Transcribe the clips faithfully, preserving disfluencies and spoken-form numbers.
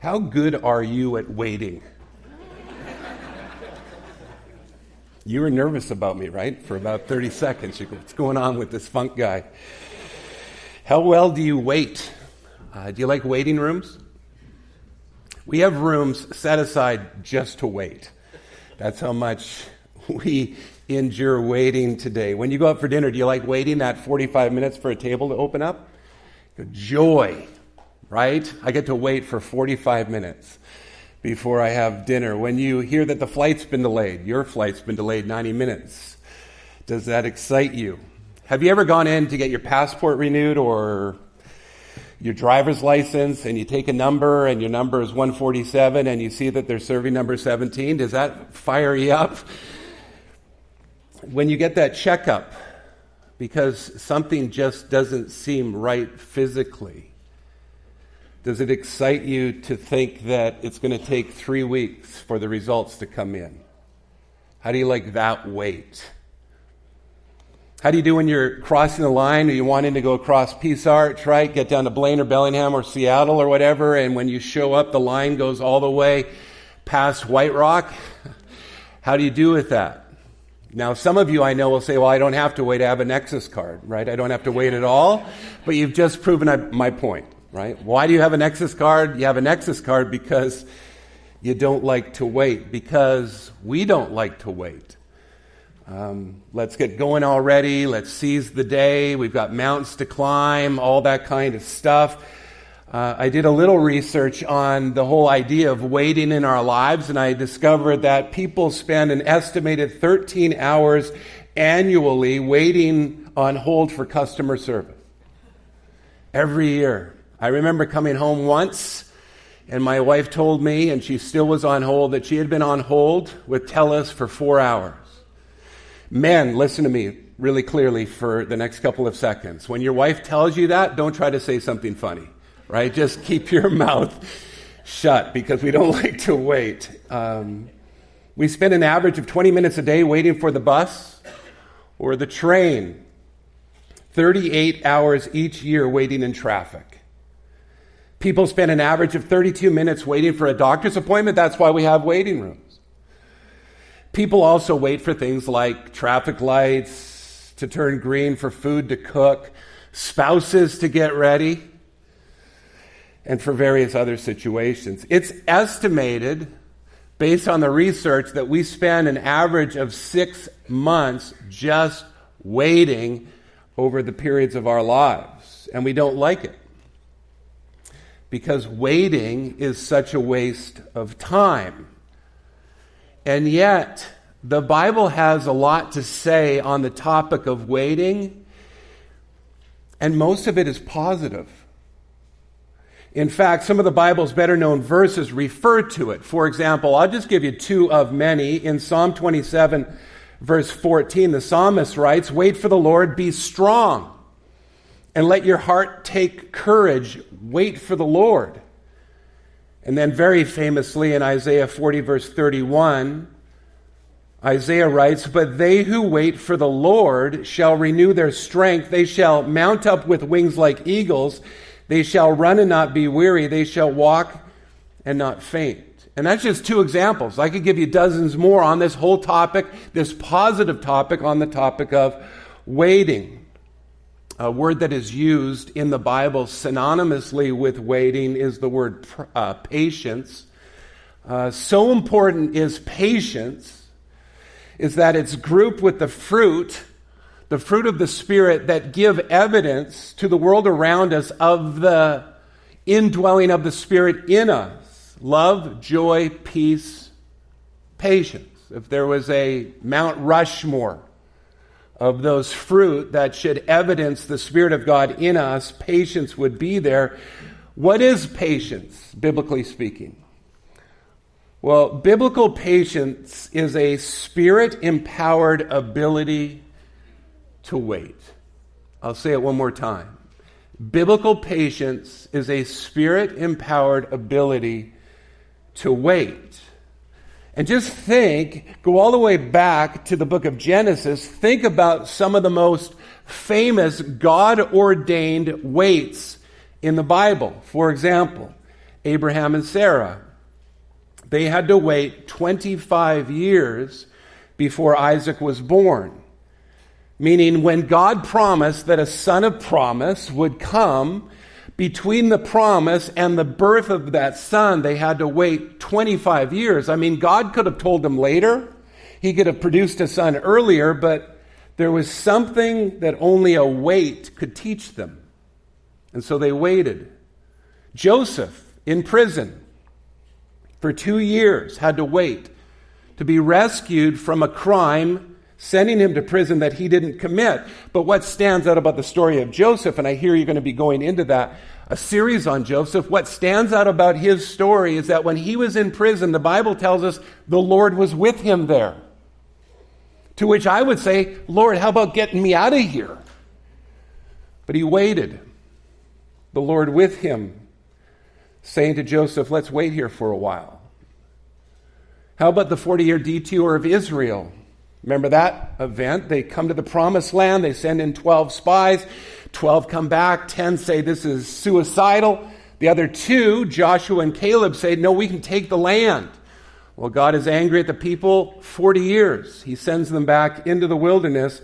How good are you at waiting? You were nervous about me, right? For about thirty seconds. You go, what's going on with this funk guy? How well do you wait? Uh, do you like waiting rooms? We have rooms set aside just to wait. That's how much we endure waiting today. When you go out for dinner, do you like waiting that forty-five minutes for a table to open up? Joy, right? I get to wait for forty-five minutes before I have dinner. When you hear that the flight's been delayed, your flight's been delayed ninety minutes, does that excite you? Have you ever gone in to get your passport renewed or your driver's license, and you take a number and your number is one forty-seven and you see that they're serving number seventeen? Does that fire you up? When you get that checkup because something just doesn't seem right physically, does it excite you to think that it's going to take three weeks for the results to come in? How do you like that wait? How do you do when you're crossing the line or you're wanting to go across Peace Arch, right? Get down to Blaine or Bellingham or Seattle or whatever, and when you show up, the line goes all the way past White Rock. How do you do with that? Now, some of you I know will say, well, I don't have to wait. I have a Nexus card, right? I don't have to wait at all. But you've just proven my point, right? Why do you have a Nexus card? You have a Nexus card because you don't like to wait, because we don't like to wait. Um, let's get going already. Let's seize the day. We've got mountains to climb, all that kind of stuff. Uh, I did a little research on the whole idea of waiting in our lives, and I discovered that people spend an estimated thirteen hours annually waiting on hold for customer service. Every year. I remember coming home once, and my wife told me, and she still was on hold, that she had been on hold with TELUS for four hours. Men, listen to me really clearly for the next couple of seconds. When your wife tells you that, don't try to say something funny, right? Just keep your mouth shut because we don't like to wait. Um, we spend an average of twenty minutes a day waiting for the bus or the train. thirty-eight hours each year waiting in traffic. People spend an average of thirty-two minutes waiting for a doctor's appointment. That's why we have waiting rooms. People also wait for things like traffic lights to turn green, for food to cook, spouses to get ready, and for various other situations. It's estimated, based on the research, that we spend an average of six months just waiting over the periods of our lives, and we don't like it. Because waiting is such a waste of time. And yet, the Bible has a lot to say on the topic of waiting, and most of it is positive. In fact, some of the Bible's better-known verses refer to it. For example, I'll just give you two of many. In Psalm twenty-seven, verse fourteen, the psalmist writes, "Wait for the Lord, be strong, and let your heart take courage. Wait for the Lord." And then very famously in Isaiah forty, verse thirty-one, Isaiah writes, "But they who wait for the Lord shall renew their strength. They shall mount up with wings like eagles. They shall run and not be weary. They shall walk and not faint." And that's just two examples. I could give you dozens more on this whole topic, this positive topic on the topic of waiting. A word that is used in the Bible synonymously with waiting is the word uh, patience. Uh, so important is patience, is that it's grouped with the fruit, the fruit of the Spirit that give evidence to the world around us of the indwelling of the Spirit in us. Love, joy, peace, patience. If there was a Mount Rushmore of those fruit that should evidence the Spirit of God in us, patience would be there. What is patience, biblically speaking? Well, biblical patience is a Spirit-empowered ability to wait. I'll say it one more time. Biblical patience is a Spirit-empowered ability to wait. And just think, go all the way back to the book of Genesis, think about some of the most famous God-ordained waits in the Bible. For example, Abraham and Sarah. They had to wait twenty-five years before Isaac was born. Meaning when God promised that a son of promise would come, between the promise and the birth of that son, they had to wait twenty-five years. I mean, God could have told them later. He could have produced a son earlier, but there was something that only a wait could teach them. And so they waited. Joseph, in prison for two years, had to wait to be rescued from a crime, sending him to prison that he didn't commit. But what stands out about the story of Joseph, and I hear you're going to be going into that, a series on Joseph, what stands out about his story is that when he was in prison, the Bible tells us the Lord was with him there. To which I would say, Lord, how about getting me out of here? But he waited. The Lord with him, saying to Joseph, let's wait here for a while. How about the forty-year detour of Israel? Remember that event? They come to the promised land. They send in twelve spies. twelve come back. ten say this is suicidal. The other two, Joshua and Caleb, say, no, we can take the land. Well, God is angry at the people forty years. He sends them back into the wilderness.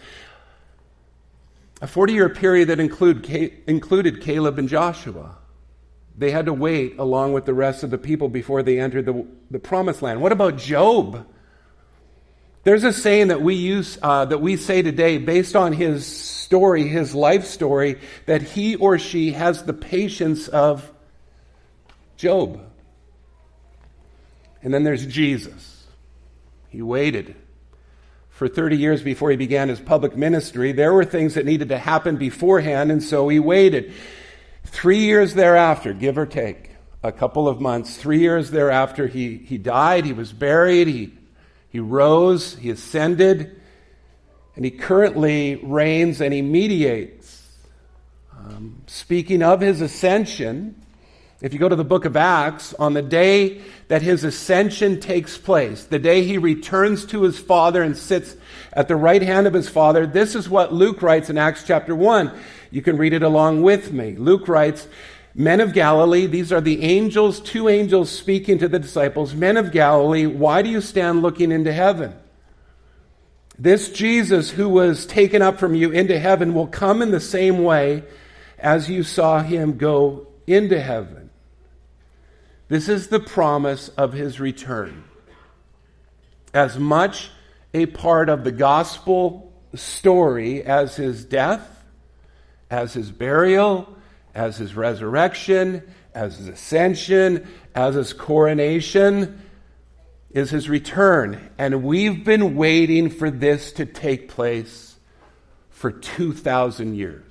A forty-year period that include, included Caleb and Joshua. They had to wait along with the rest of the people before they entered the, the promised land. What about Job? There's a saying that we use, uh, that we say today based on his story, his life story, that he or she has the patience of Job. And then there's Jesus. He waited for thirty years before he began his public ministry. There were things that needed to happen beforehand, and so he waited. Three years thereafter, give or take, a couple of months, three years thereafter, he, he died, he was buried, he, he rose, he ascended, and he currently reigns and he mediates. Um, speaking of his ascension, if you go to the book of Acts, on the day that his ascension takes place, the day he returns to his Father and sits at the right hand of his Father, this is what Luke writes in Acts chapter one. You can read it along with me. Luke writes, men of Galilee, these are the angels, two angels speaking to the disciples, men of Galilee, why do you stand looking into heaven? This Jesus who was taken up from you into heaven will come in the same way as you saw him go into heaven. This is the promise of his return. As much a part of the gospel story as his death, as his burial, as his resurrection, as his ascension, as his coronation, is his return. And we've been waiting for this to take place for two thousand years.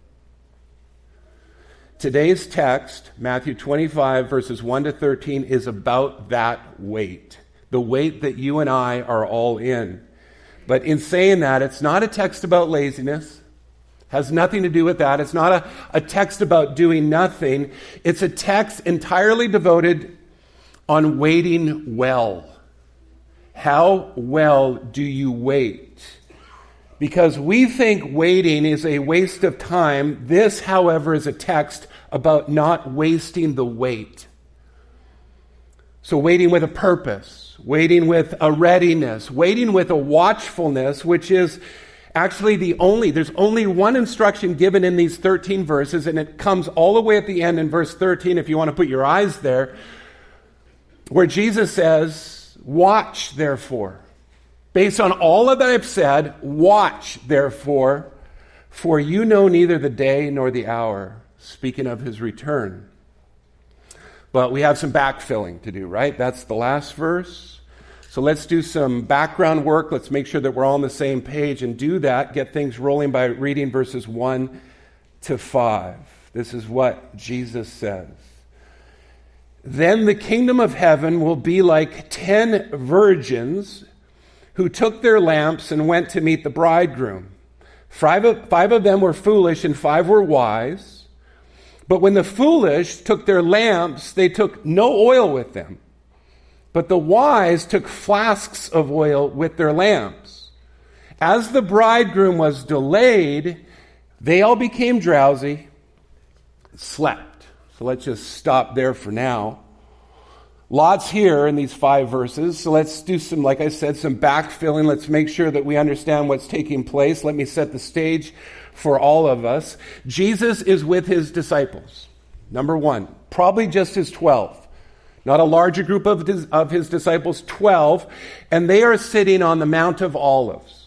Today's text, Matthew twenty-five, verses one to thirteen, is about that wait. The wait that you and I are all in. But in saying that, it's not a text about laziness. Has nothing to do with that. It's not a, a text about doing nothing. It's a text entirely devoted on waiting well. How well do you wait? Because we think waiting is a waste of time. This, however, is a text about not wasting the wait. So waiting with a purpose, waiting with a readiness, waiting with a watchfulness, which is actually the only, there's only one instruction given in these thirteen verses, and it comes all the way at the end in verse thirteen, if you want to put your eyes there, where Jesus says, watch therefore. Based on all of that I've said, watch therefore, for you know neither the day nor the hour, speaking of his return. But we have some backfilling to do, right? That's the last verse. So let's do some background work. Let's make sure that we're all on the same page and do that. Get things rolling by reading verses one to five. This is what Jesus says. Then the kingdom of heaven will be like ten virgins who took their lamps and went to meet the bridegroom. Five of, five of them were foolish and five were wise. But when the foolish took their lamps, they took no oil with them. But the wise took flasks of oil with their lamps. As the bridegroom was delayed, they all became drowsy, slept. So let's just stop there for now. Lots here in these five verses. So let's do some, like I said, some backfilling. Let's make sure that we understand what's taking place. Let me set the stage for all of us. Jesus is with his disciples. Number one, probably just his twelve. Not a larger group of his, of his disciples, twelve. And they are sitting on the Mount of Olives.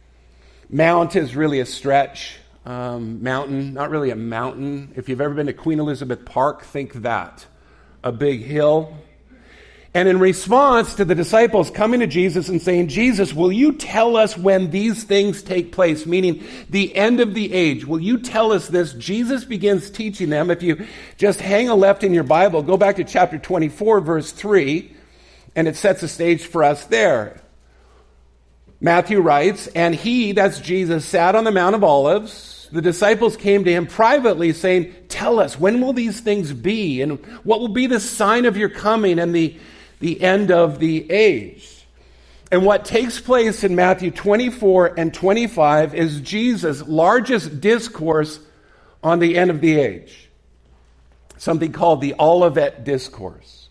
Mount is really a stretch. Um, mountain, not really a mountain. If you've ever been to Queen Elizabeth Park, think that. A big hill. And in response to the disciples coming to Jesus and saying, Jesus, will you tell us when these things take place? Meaning the end of the age. Will you tell us this? Jesus begins teaching them. If you just hang a left in your Bible, go back to chapter twenty-four, verse three, and it sets a stage for us there. Matthew writes, and he, that's Jesus, sat on the Mount of Olives. The disciples came to him privately saying, tell us, when will these things be? And what will be the sign of your coming and the the end of the age? And what takes place in Matthew twenty-four and twenty-five is Jesus' largest discourse on the end of the age. Something called the Olivet Discourse,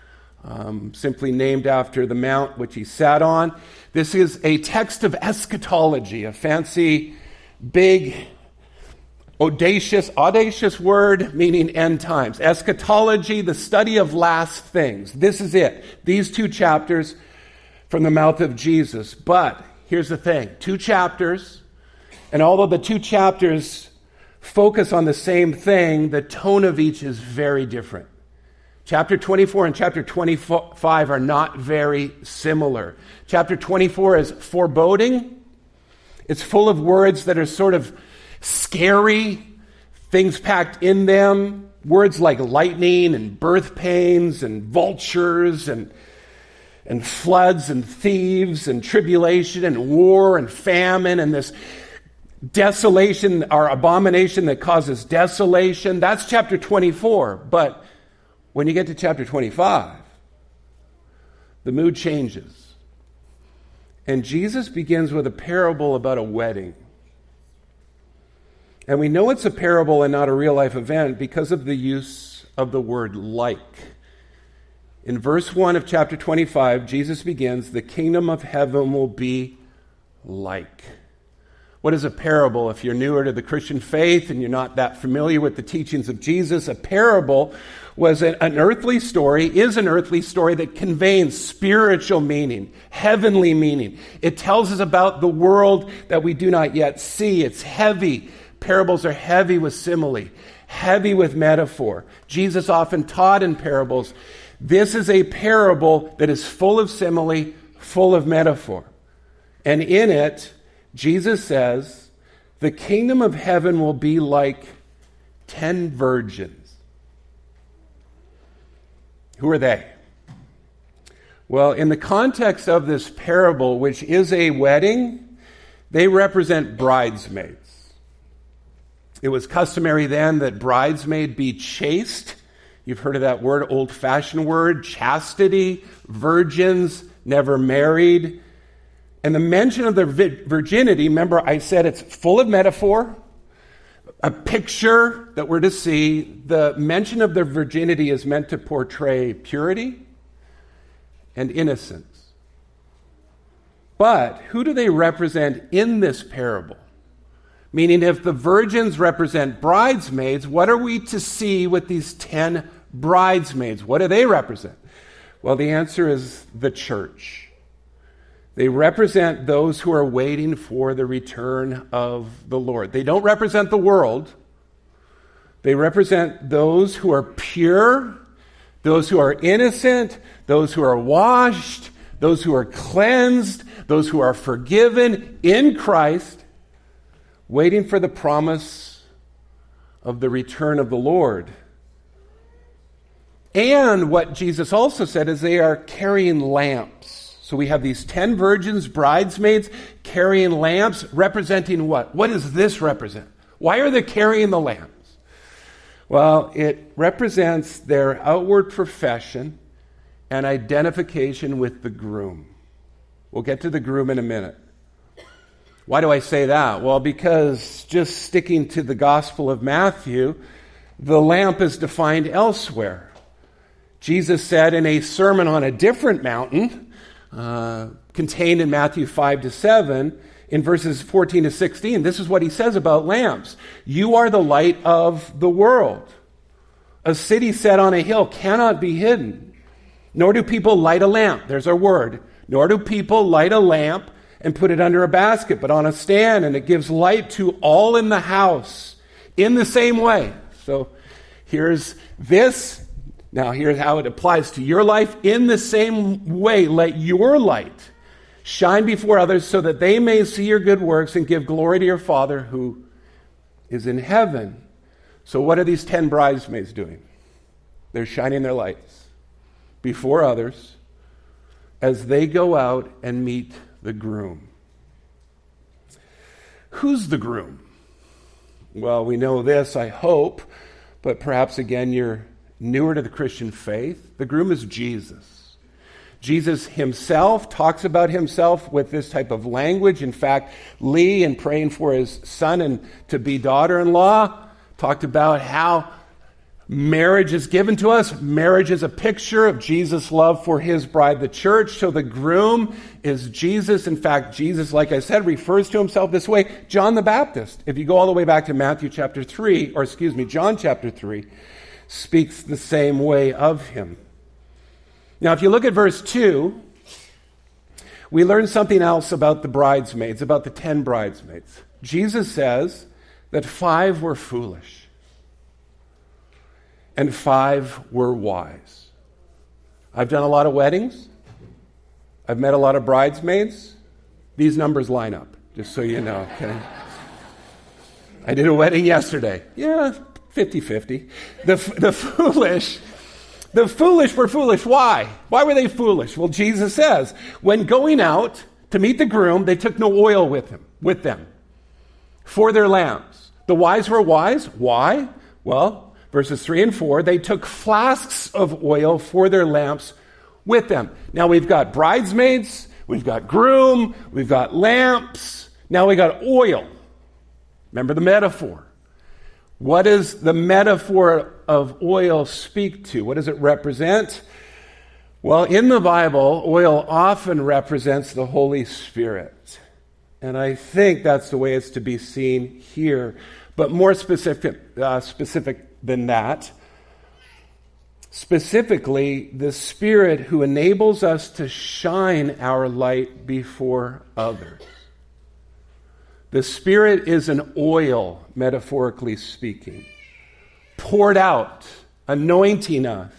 um, simply named after the mount which he sat on. This is a text of eschatology, a fancy, big, audacious, audacious word meaning end times. Eschatology, the study of last things. This is it. These two chapters from the mouth of Jesus. But here's the thing. Two chapters, and although the two chapters focus on the same thing, the tone of each is very different. Chapter twenty-four and chapter twenty-five are not very similar. Chapter twenty-four is foreboding. It's full of words that are sort of scary, things packed in them, words like lightning and birth pains and vultures and and floods and thieves and tribulation and war and famine and this desolation or abomination that causes desolation. That's chapter twenty-four. But when you get to chapter twenty-five, the mood changes. And Jesus begins with a parable about a wedding. And we know it's a parable and not a real-life event because of the use of the word like. In verse one of chapter twenty-five, Jesus begins, the kingdom of heaven will be like. What is a parable? If you're newer to the Christian faith and you're not that familiar with the teachings of Jesus, a parable was an, an earthly story, is an earthly story that conveys spiritual meaning, heavenly meaning. It tells us about the world that we do not yet see. It's heavy. Parables are heavy with simile, heavy with metaphor. Jesus often taught in parables. This is a parable that is full of simile, full of metaphor. And in it, Jesus says, the kingdom of heaven will be like ten virgins. Who are they? Well, in the context of this parable, which is a wedding, they represent bridesmaids. It was customary then that bridesmaid be chaste. You've heard of that word, old-fashioned word, chastity, virgins, never married. And the mention of their virginity, remember I said it's full of metaphor, a picture that we're to see. The mention of their virginity is meant to portray purity and innocence. But who do they represent in this parable? Meaning, if the virgins represent bridesmaids, what are we to see with these ten bridesmaids? What do they represent? Well, the answer is the church. They represent those who are waiting for the return of the Lord. They don't represent the world. They represent those who are pure, those who are innocent, those who are washed, those who are cleansed, those who are forgiven in Christ, waiting for the promise of the return of the Lord. And what Jesus also said is they are carrying lamps. So we have these ten virgins, bridesmaids, carrying lamps, representing what? What does this represent? Why are they carrying the lamps? Well, it represents their outward profession and identification with the groom. We'll get to the groom in a minute. Why do I say that? Well, because just sticking to the Gospel of Matthew, The lamp is defined elsewhere. Jesus said in a sermon on a different mountain, uh, contained in Matthew five to seven, in verses fourteen to sixteen, this is what he says about lamps. You are the light of the world. A city set on a hill cannot be hidden. Nor do people light a lamp. There's our word. Nor do people light a lamp and put it under a basket, but on a stand, and it gives light to all in the house in the same way. So here's this. Now here's how it applies to your life. In the same way, let your light shine before others so that they may see your good works and give glory to your Father who is in heaven. So what are these ten bridesmaids doing? They're shining their lights before others as they go out and meet the groom. Who's the groom? Well, we know this, I hope, but perhaps again you're newer to the Christian faith. The groom is Jesus. Jesus himself talks about himself with this type of language. In fact, Lee, in praying for his son and to-be daughter-in-law, talked about how marriage is given to us. Marriage is a picture of Jesus' love for his bride, the church. So the groom is Jesus. In fact, Jesus, like I said, refers to himself this way. John the Baptist, if you go all the way back to Matthew chapter three, or excuse me, John chapter three, speaks the same way of him. Now, if you look at verse two, we learn something else about the bridesmaids, about the ten bridesmaids. Jesus says that five were foolish and five were wise. I've done a lot of weddings. I've met a lot of bridesmaids. These numbers line up, just so you know. Okay? I did a wedding yesterday. Yeah, fifty-fifty. The, the foolish... The foolish were foolish. Why? Why were they foolish? Well, Jesus says, when going out to meet the groom, they took no oil with him, with them for their lamps. The wise were wise. Why? Well, verses three and four, they took flasks of oil for their lamps with them. Now we've got bridesmaids, we've got groom, we've got lamps, now we got oil. Remember the metaphor. What does the metaphor of oil speak to? What does it represent? Well, in the Bible, oil often represents the Holy Spirit. And I think that's the way it's to be seen here. But more specific, uh, specific than that, specifically, the Spirit who enables us to shine our light before others. The Spirit is an oil, metaphorically speaking, poured out, anointing us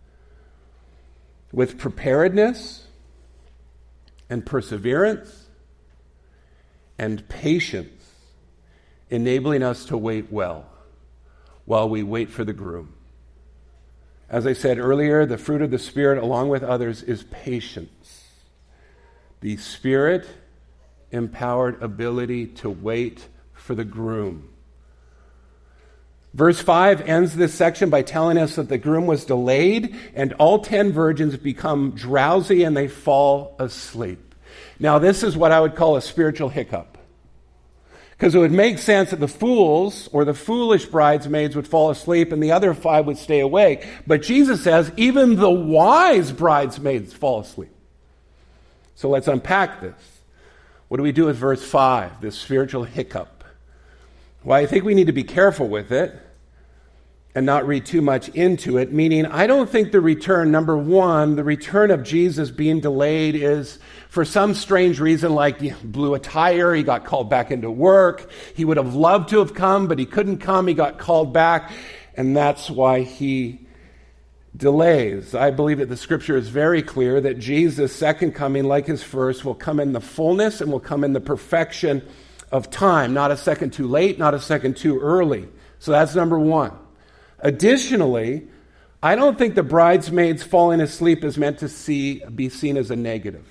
with preparedness and perseverance and patience, enabling us to wait well while we wait for the groom. As I said earlier, the fruit of the Spirit, along with others, is patience. The Spirit empowered ability to wait for the groom. Verse five ends this section by telling us that the groom was delayed and all ten virgins become drowsy and they fall asleep. Now this is what I would call a spiritual hiccup. Because it would make sense that the fools or the foolish bridesmaids would fall asleep and the other five would stay awake. But Jesus says even the wise bridesmaids fall asleep. So let's unpack this. What do we do with verse five, this spiritual hiccup? Well, I think we need to be careful with it and not read too much into it, meaning I don't think the return, number one, the return of Jesus being delayed is for some strange reason, like he blew a tire, he got called back into work. He would have loved to have come, but he couldn't come, he got called back, and that's why he delays. I believe that the scripture is very clear that Jesus' second coming, like his first, will come in the fullness and will come in the perfection of time. Not a second too late, not a second too early. So that's number one. Additionally, I don't think the bridesmaids falling asleep is meant to see, be seen as a negative.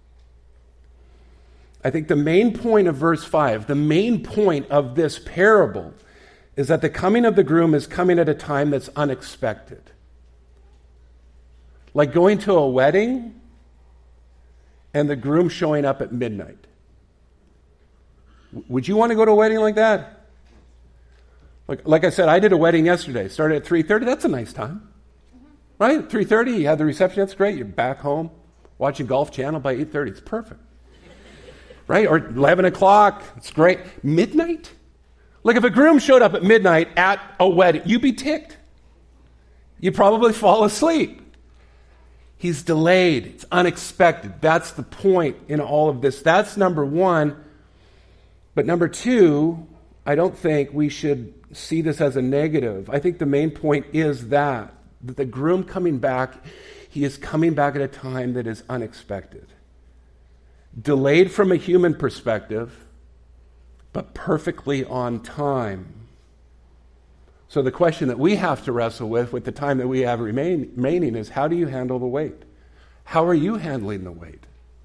I think the main point of verse five, the main point of this parable, is that the coming of the groom is coming at a time that's unexpected. Like going to a wedding and the groom showing up at midnight. Would you want to go to a wedding like that? Like, like I said, I did a wedding yesterday. Started at three thirty. That's a nice time. Right? three thirty, you had the reception. That's great. You're back home watching Golf Channel by eight thirty. It's perfect. Right? Or eleven o'clock. It's great. Midnight? Like if a groom showed up at midnight at a wedding, you'd be ticked. You'd probably fall asleep. He's delayed. It's unexpected. That's the point in all of this. That's number one. But number two, I don't think we should see this as a negative. I think the main point is that, that the groom coming back, he is coming back at a time that is unexpected. Delayed from a human perspective, but perfectly on time. So the question that we have to wrestle with, with the time that we have remain, remaining, is how do you handle the wait? How are you handling the wait?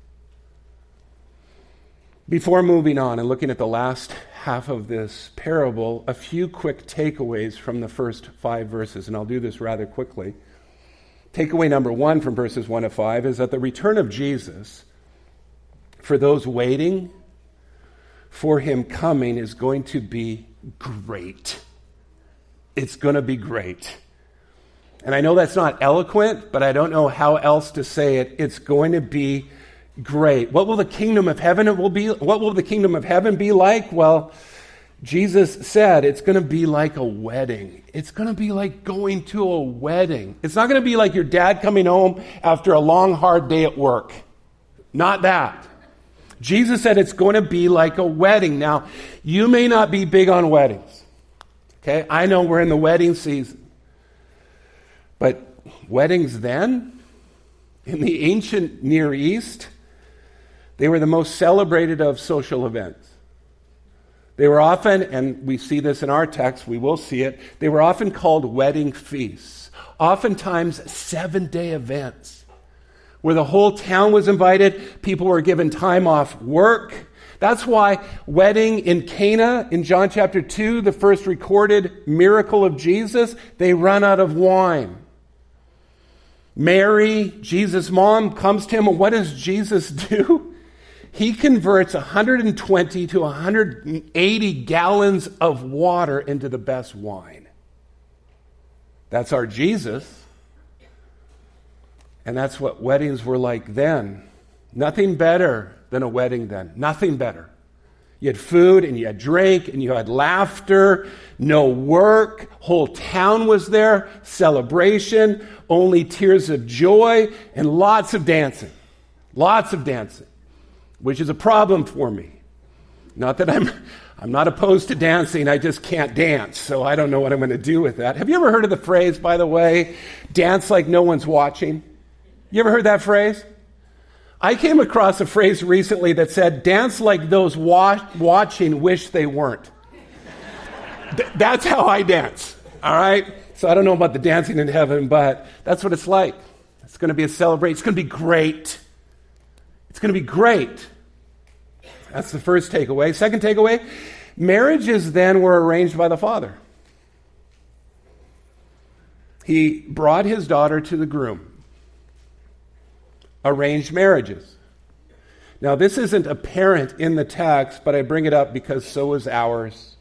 Before moving on and looking at the last half of this parable, a few quick takeaways from the first five verses, and I'll do this rather quickly. Takeaway number one from verses one to five is that the return of Jesus, for those waiting for him coming, is going to be great. It's going to be great. And I know that's not eloquent, but I don't know how else to say it. It's going to be great. What will the kingdom of heaven it will be? What will the kingdom of heaven be like? Well, Jesus said it's going to be like a wedding. It's going to be like going to a wedding. It's not going to be like your dad coming home after a long, hard day at work. Not that. Jesus said it's going to be like a wedding. Now, you may not be big on weddings. Okay, I know we're in the wedding season. But weddings then, in the ancient Near East, they were the most celebrated of social events. They were often, and we see this in our text, we will see it, they were often called wedding feasts. Oftentimes seven-day events where the whole town was invited, people were given time off work. That's why wedding in Cana in John chapter two, the first recorded miracle of Jesus, they run out of wine. Mary, Jesus' mom, comes to him, and what does Jesus do? He converts one hundred twenty to one hundred eighty gallons of water into the best wine. That's our Jesus. And that's what weddings were like then. Nothing better than a wedding then. Nothing better. You had food and you had drink and you had laughter, no work, whole town was there, celebration, only tears of joy, and lots of dancing. Lots of dancing, which is a problem for me. Not that I'm I'm not opposed to dancing, I just can't dance, so I don't know what I'm going to do with that. Have you ever heard of the phrase, by the way, dance like no one's watching? You ever heard that phrase? I came across a phrase recently that said, dance like those wa- watching wish they weren't. Th- that's how I dance, all right? So I don't know about the dancing in heaven, but that's what it's like. It's going to be a celebration. It's going to be great. It's going to be great. That's the first takeaway. Second takeaway, marriages then were arranged by the father. He brought his daughter to the groom. Arranged marriages. Now, this isn't apparent in the text, but I bring it up because so is ours.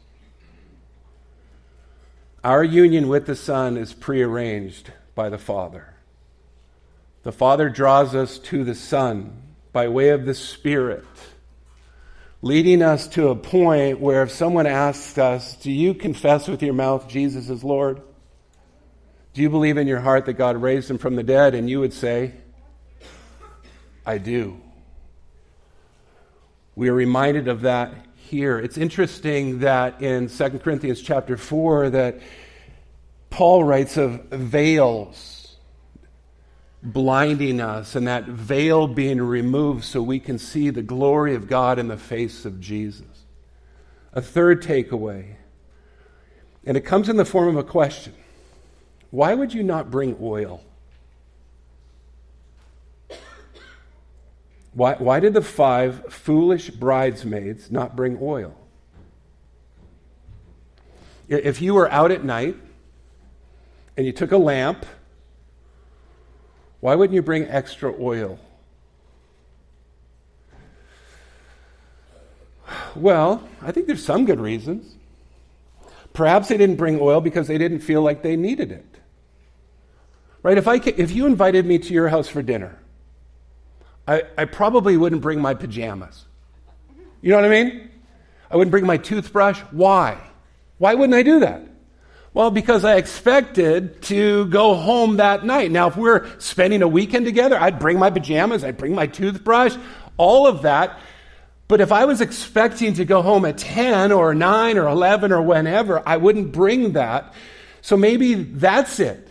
Our union with the Son is prearranged by the Father. The Father draws us to the Son by way of the Spirit, leading us to a point where if someone asks us, do you confess with your mouth Jesus is Lord? Do you believe in your heart that God raised him from the dead? And you would say, I do. We are reminded of that here. It's interesting that in Second Corinthians chapter four that Paul writes of veils blinding us and that veil being removed so we can see the glory of God in the face of Jesus. A third takeaway, and it comes in the form of a question. Why would you not bring oil? Why, why did the five foolish bridesmaids not bring oil? If you were out at night and you took a lamp, why wouldn't you bring extra oil? Well, I think there's some good reasons. Perhaps they didn't bring oil because they didn't feel like they needed it. Right? If I ca- if you invited me to your house for dinner, I, I probably wouldn't bring my pajamas. You know what I mean? I wouldn't bring my toothbrush. Why? Why wouldn't I do that? Well, because I expected to go home that night. Now, if we're spending a weekend together, I'd bring my pajamas, I'd bring my toothbrush, all of that. But if I was expecting to go home at ten or nine or eleven or whenever, I wouldn't bring that. So maybe that's it.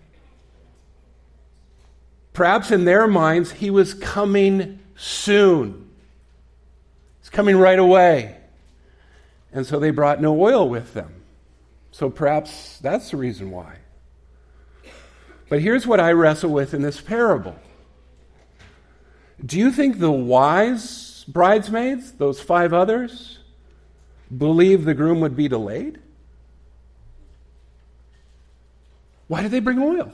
Perhaps in their minds, he was coming soon. He's coming right away. And so they brought no oil with them. So perhaps that's the reason why. But here's what I wrestle with in this parable. Do you think the wise bridesmaids, those five others, believed the groom would be delayed? Why did they bring oil?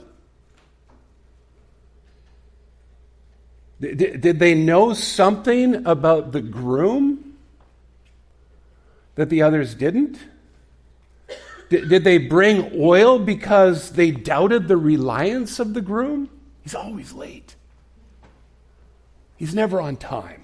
Did, did they know something about the groom that the others didn't? Did, did they bring oil because they doubted the reliance of the groom? He's always late. He's never on time.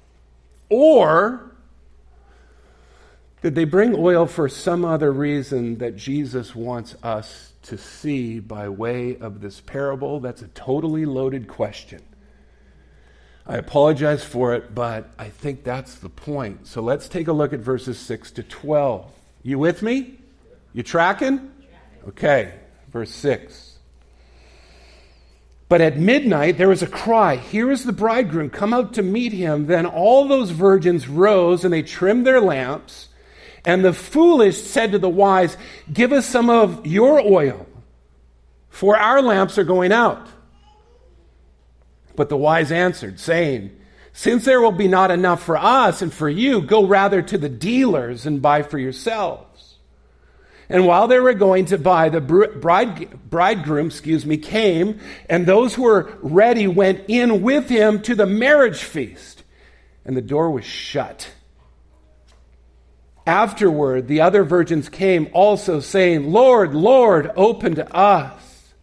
Or did they bring oil for some other reason that Jesus wants us to see by way of this parable? That's a totally loaded question. I apologize for it, but I think that's the point. So let's take a look at verses six to twelve. You with me? You tracking? Okay, verse six. But at midnight there was a cry, "Here is the bridegroom, come out to meet him." Then all those virgins rose and they trimmed their lamps. And the foolish said to the wise, "Give us some of your oil, for our lamps are going out." But the wise answered, saying, "Since there will be not enough for us and for you, go rather to the dealers and buy for yourselves." And while they were going to buy, the bride, bridegroom, excuse me, came, and those who were ready went in with him to the marriage feast, and the door was shut. Afterward, the other virgins came also, saying, "Lord, Lord, open to us."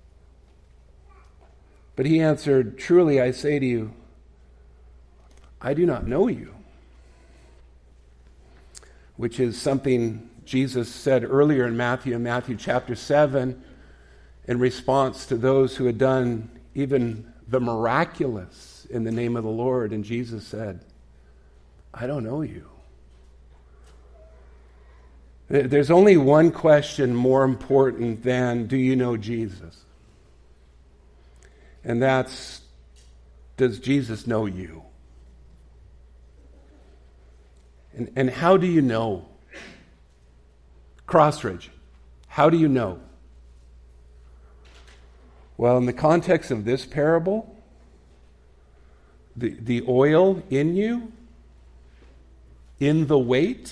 But he answered, "Truly I say to you, I do not know you." Which is something Jesus said earlier in Matthew, in Matthew chapter seven, in response to those who had done even the miraculous in the name of the Lord. And Jesus said, "I don't know you." There's only one question more important than, do you know Jesus? And that's, does Jesus know you? And, and how do you know? Crossridge, how do you know? Well, in the context of this parable, the, the oil in you, in the weight,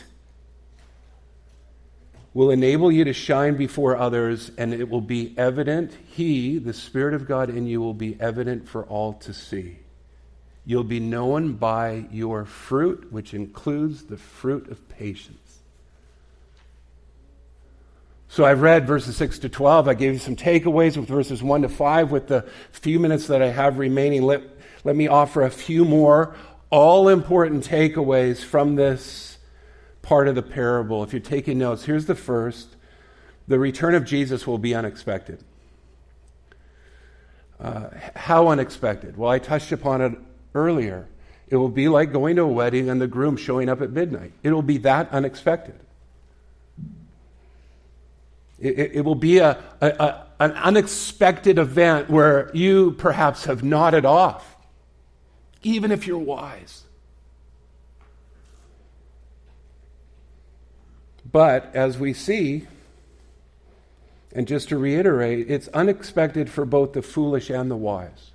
will enable you to shine before others, and it will be evident. He, the Spirit of God in you, will be evident for all to see. You'll be known by your fruit, which includes the fruit of patience. So I've read verses six to twelve. I gave you some takeaways with verses one to five. With the few minutes that I have remaining, let, let me offer a few more all-important takeaways from this part of the parable. If you're taking notes, here's the first. The return of Jesus will be unexpected. Uh, how unexpected? Well, I touched upon it earlier. It will be like going to a wedding and the groom showing up at midnight. It will be that unexpected. It, it, it will be a, a, a, an unexpected event where you perhaps have nodded off, even if you're wise. But as we see, and just to reiterate, it's unexpected for both the foolish and the wise.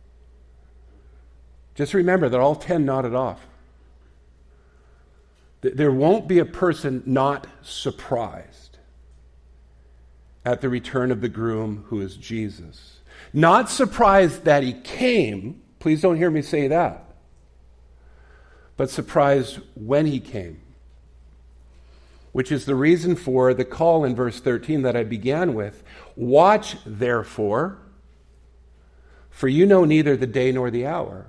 Just remember that all ten nodded off. There won't be a person not surprised at the return of the groom who is Jesus. Not surprised that he came, please don't hear me say that, but surprised when he came. which is the reason for the call in verse thirteen that I began with. Watch, therefore, for you know neither the day nor the hour.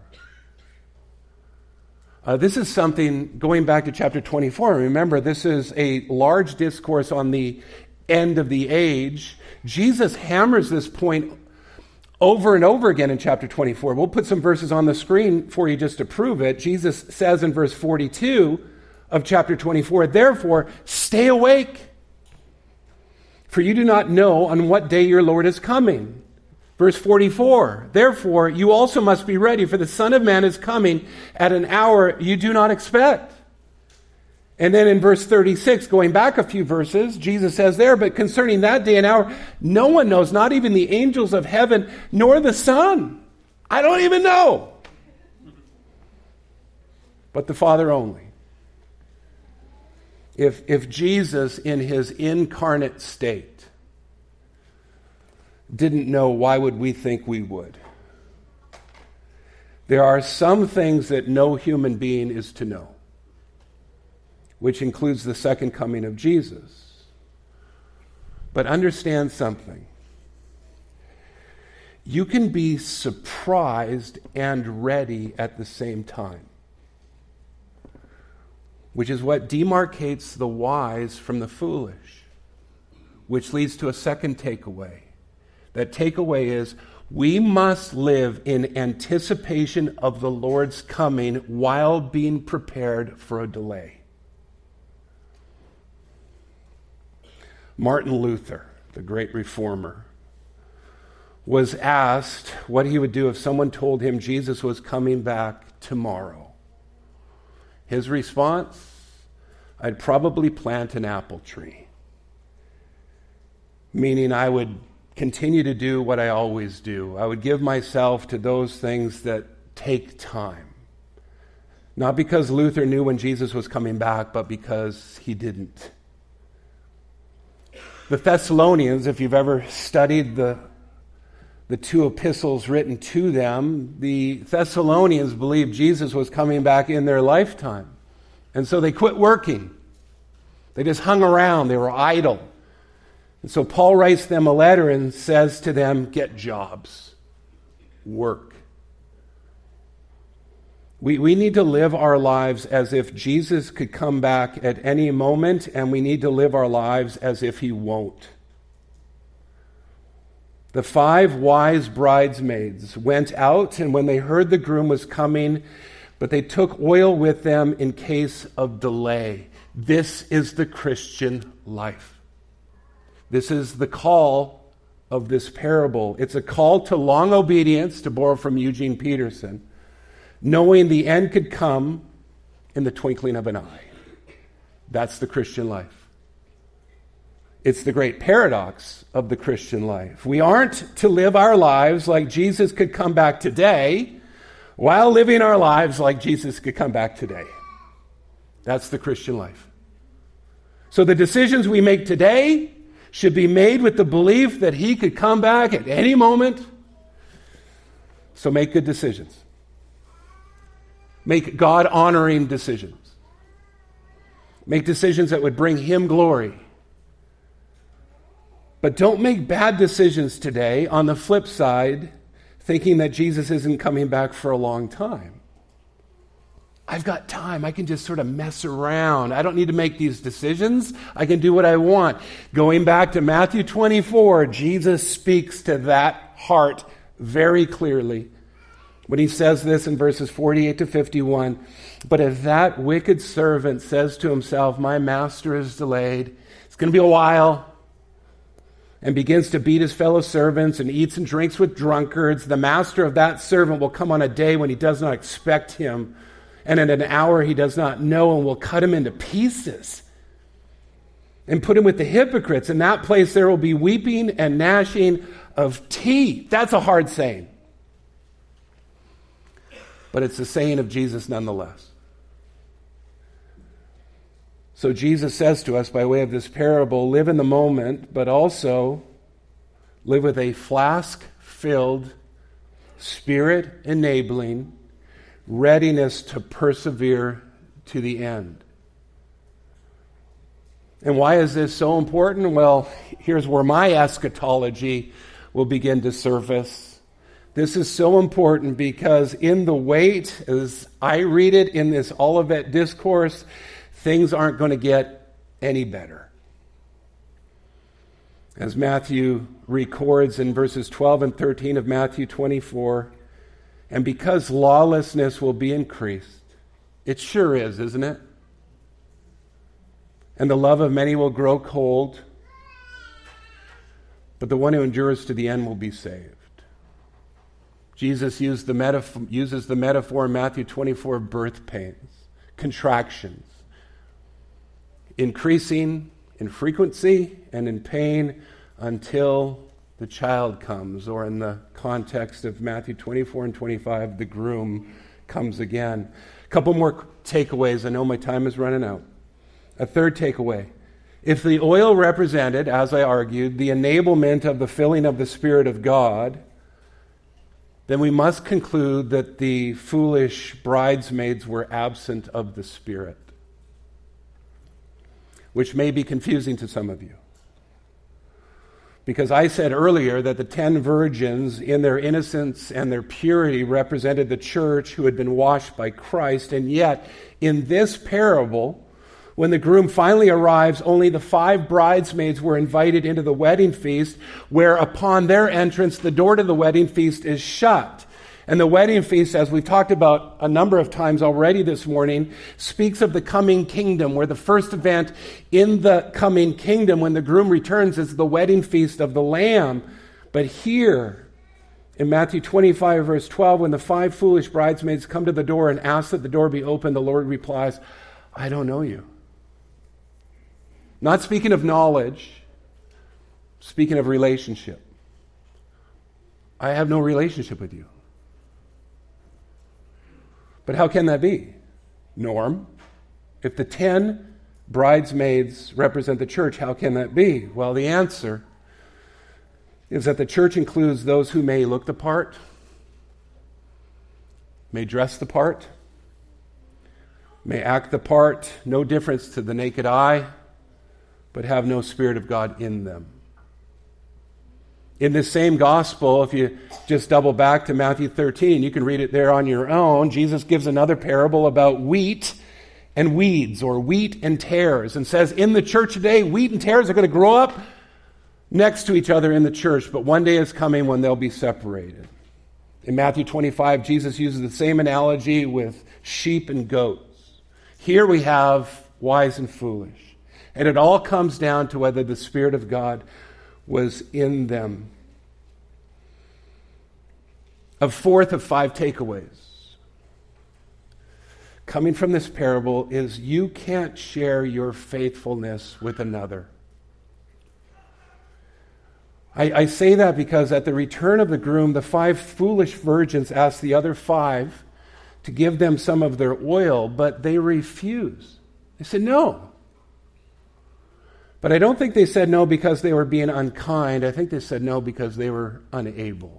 Uh, this is something, going back to chapter twenty-four, remember, this is a large discourse on the end of the age. Jesus hammers this point over and over again in chapter twenty-four. We'll put some verses on the screen for you just to prove it. Jesus says in verse forty-two of chapter twenty-four, therefore, stay awake, for you do not know on what day your Lord is coming. Verse forty-four, therefore, you also must be ready, for the Son of Man is coming at an hour you do not expect. And then in verse thirty-six, going back a few verses, Jesus says there, but concerning that day and hour, no one knows, not even the angels of heaven, nor the Son. I don't even know. But the Father only. If, if Jesus, in his incarnate state, didn't know, why would we think we would? There are some things that no human being is to know, which includes the second coming of Jesus. But understand something. You can be surprised and ready at the same time, which is what demarcates the wise from the foolish, which leads to a second takeaway. That takeaway is, we must live in anticipation of the Lord's coming while being prepared for a delay. Martin Luther, the great reformer, was asked what he would do if someone told him Jesus was coming back tomorrow. His response, I'd probably plant an apple tree. Meaning I would continue to do what I always do. I would give myself to those things that take time. Not because Luther knew when Jesus was coming back, but because he didn't. The Thessalonians, if you've ever studied the, the two epistles written to them, the Thessalonians believed Jesus was coming back in their lifetime. And so they quit working. They just hung around. They were idle. And so Paul writes them a letter and says to them, get jobs, work. We, we need to live our lives as if Jesus could come back at any moment, and we need to live our lives as if he won't. The five wise bridesmaids went out, and when they heard the groom was coming, but they took oil with them in case of delay. This is the Christian life. This is the call of this parable. It's a call to long obedience, to borrow from Eugene Peterson, knowing the end could come in the twinkling of an eye. That's the Christian life. It's the great paradox of the Christian life. We aren't to live our lives like Jesus could come back today, while living our lives like Jesus could come back today. That's the Christian life. So the decisions we make today should be made with the belief that he could come back at any moment. So make good decisions. Make God-honoring decisions. Make decisions that would bring him glory. But don't make bad decisions today, on the flip side, thinking that Jesus isn't coming back for a long time. I've got time. I can just sort of mess around. I don't need to make these decisions. I can do what I want. Going back to Matthew twenty-four, Jesus speaks to that heart very clearly when he says this in verses forty-eight to fifty-one. But if that wicked servant says to himself, my master is delayed, it's going to be a while, and begins to beat his fellow servants and eats and drinks with drunkards, the master of that servant will come on a day when he does not expect him, and at an hour he does not know, and will cut him into pieces and put him with the hypocrites. In that place there will be weeping and gnashing of teeth. That's a hard saying. But it's a saying of Jesus nonetheless. So Jesus says to us by way of this parable, live in the moment, but also live with a flask-filled, spirit-enabling readiness to persevere to the end. And why is this so important? Well, here's where my eschatology will begin to surface. This is so important because in the wait, as I read it in this Olivet Discourse, things aren't going to get any better. As Matthew records in verses twelve and thirteen of Matthew twenty-four, and because lawlessness will be increased, it sure is, isn't it? And the love of many will grow cold, but the one who endures to the end will be saved. Jesus used the metaphor, uses the metaphor in Matthew twenty-four of birth pains, contractions, increasing in frequency and in pain until the child comes, or in the context of Matthew twenty-four and twenty-five, the groom comes again. A couple more takeaways. I know my time is running out. A third takeaway. If the oil represented, as I argued, the enablement of the filling of the Spirit of God, then we must conclude that the foolish bridesmaids were absent of the Spirit, which may be confusing to some of you. Because I said earlier that the ten virgins, in their innocence and their purity, represented the church who had been washed by Christ, and yet, in this parable, when the groom finally arrives, only the five bridesmaids were invited into the wedding feast, where upon their entrance, the door to the wedding feast is shut. And the wedding feast, as we've talked about a number of times already this morning, speaks of the coming kingdom, where the first event in the coming kingdom, when the groom returns, is the wedding feast of the Lamb. But here, in Matthew twenty-five, verse twelve, when the five foolish bridesmaids come to the door and ask that the door be opened, the Lord replies, I don't know you. Not speaking of knowledge, speaking of relationship. I have no relationship with you. But how can that be? Norm, if the ten bridesmaids represent the church, how can that be? Well, the answer is that the church includes those who may look the part, may dress the part, may act the part, no difference to the naked eye, but have no Spirit of God in them. In this same gospel, if you just double back to Matthew thirteen, you can read it there on your own. Jesus gives another parable about wheat and weeds, or wheat and tares, and says, in the church today, wheat and tares are going to grow up next to each other in the church, but one day is coming when they'll be separated. In Matthew twenty-five, Jesus uses the same analogy with sheep and goats. Here we have wise and foolish. And it all comes down to whether the Spirit of God was in them. A fourth of five takeaways coming from this parable is you can't share your faithfulness with another. I, I say that because at the return of the groom, the five foolish virgins asked the other five to give them some of their oil, but they refused. They said no. But I don't think they said no because they were being unkind. I think they said no because they were unable.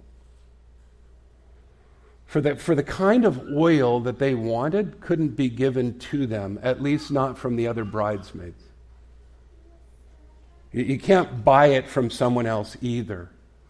For the, for the kind of oil that they wanted couldn't be given to them, at least not from the other bridesmaids. You, you can't buy it from someone else either.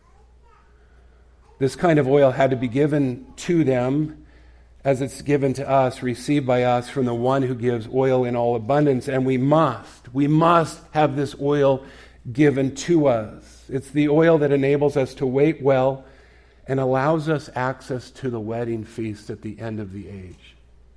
This kind of oil had to be given to them as it's given to us, received by us from the one who gives oil in all abundance. And we must, we must have this oil given to us. It's the oil that enables us to wait well and allows us access to the wedding feast at the end of the age.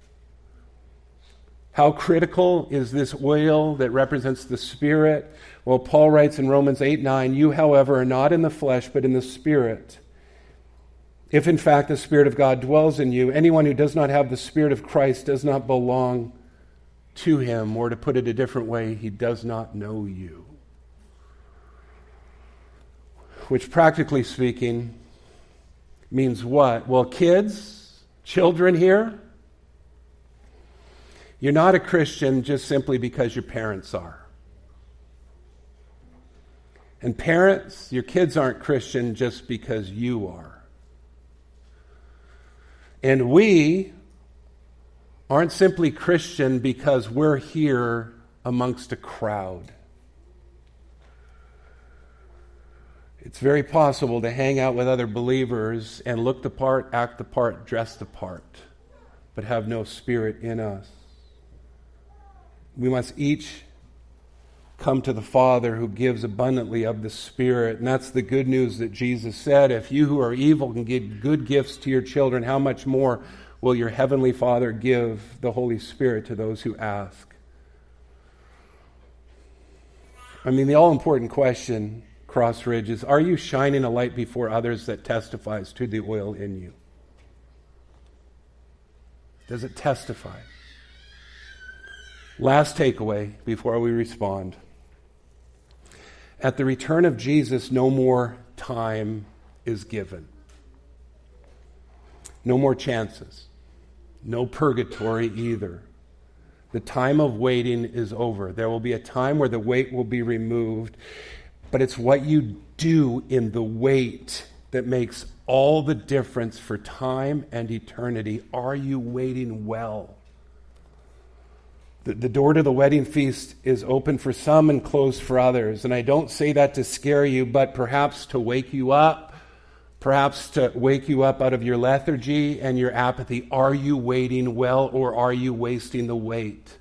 How critical is this oil that represents the Spirit? Well, Paul writes in Romans eight nine, you, however, are not in the flesh, but in the Spirit. If in fact the Spirit of God dwells in you, anyone who does not have the Spirit of Christ does not belong to him, or to put it a different way, he does not know you. Which, practically speaking, means what? Well, kids, children here, you're not a Christian just simply because your parents are. And parents, your kids aren't Christian just because you are. And we aren't simply Christian because we're here amongst a crowd. It's very possible to hang out with other believers and look the part, act the part, dress the part, but have no Spirit in us. We must each come to the Father who gives abundantly of the Spirit. And that's the good news that Jesus said. If you who are evil can give good gifts to your children, how much more will your Heavenly Father give the Holy Spirit to those who ask? I mean, the all-important question, Crossridge, is, are you shining a light before others that testifies to the oil in you? Does it testify? Last takeaway before we respond. At the return of Jesus, no more time is given. No more chances. No purgatory either. The time of waiting is over. There will be a time where the weight will be removed, but it's what you do in the wait that makes all the difference for time and eternity. Are you waiting well? The, the door to the wedding feast is open for some and closed for others. And I don't say that to scare you, but perhaps to wake you up, perhaps to wake you up out of your lethargy and your apathy. Are you waiting well, or are you wasting the wait?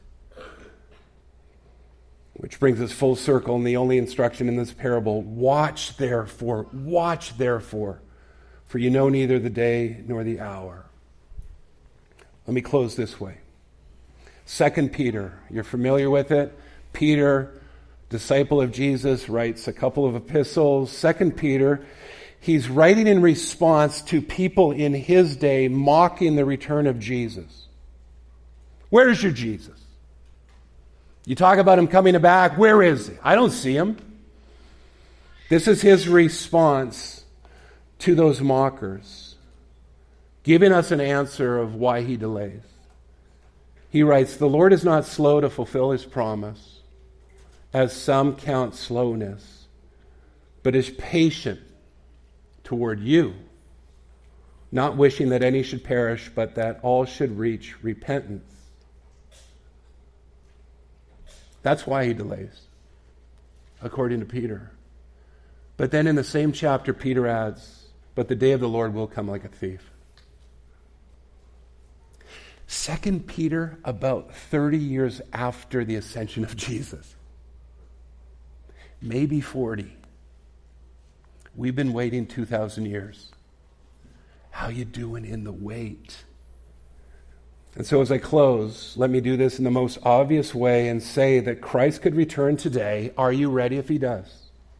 Which brings us full circle, and the only instruction in this parable: watch therefore, watch therefore, for you know neither the day nor the hour. Let me close this way. Second Peter, you're familiar with it. Peter, disciple of Jesus, writes a couple of epistles. Second Peter, he's writing in response to people in his day mocking the return of Jesus. Where's your Jesus? You talk about him coming back. Where is he? I don't see him. This is his response to those mockers, giving us an answer of why he delays. He writes, "The Lord is not slow to fulfill his promise, as some count slowness, but is patient toward you, not wishing that any should perish, but that all should reach repentance." That's why he delays, according to Peter. But then in the same chapter, Peter adds, "But the day of the Lord will come like a thief." Second Peter, about thirty years after the ascension of Jesus. Maybe forty. We've been waiting two thousand years. How you doing in the wait? And so as I close, let me do this in the most obvious way and say that Christ could return today. Are you ready if he does?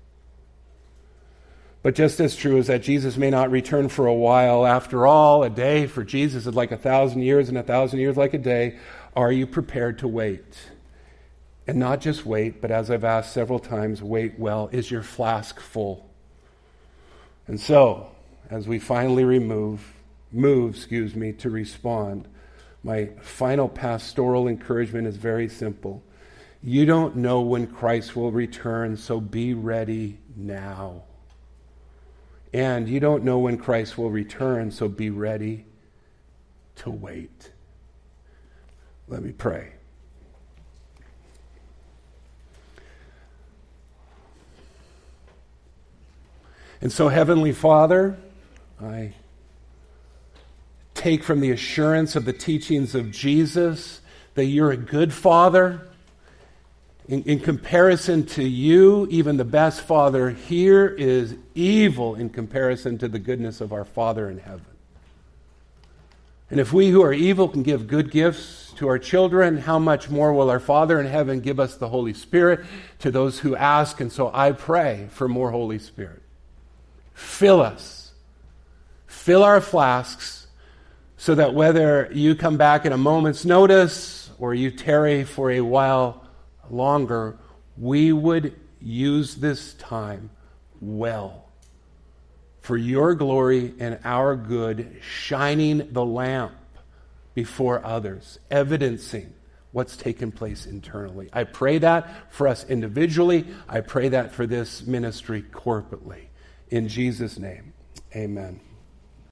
But just as true is that Jesus may not return for a while. After all, a day for Jesus is like a thousand years, and a thousand years like a day. Are you prepared to wait? And not just wait, but as I've asked several times, wait well. Is your flask full? And so, as we finally remove, move, excuse me, to respond, my final pastoral encouragement is very simple. You don't know when Christ will return, so be ready now. And you don't know when Christ will return, so be ready to wait. Let me pray. And so, Heavenly Father, I take from the assurance of the teachings of Jesus that you're a good Father. In, in comparison to you, even the best Father here is evil in comparison to the goodness of our Father in heaven. And if we who are evil can give good gifts to our children, how much more will our Father in heaven give us the Holy Spirit to those who ask? And so I pray for more Holy Spirit. Fill us. Fill our flasks so that whether you come back in a moment's notice or you tarry for a while longer, we would use this time well for your glory and our good, shining the lamp before others, evidencing what's taken place internally. I pray that for us individually. I pray that for this ministry corporately. In Jesus' name, amen.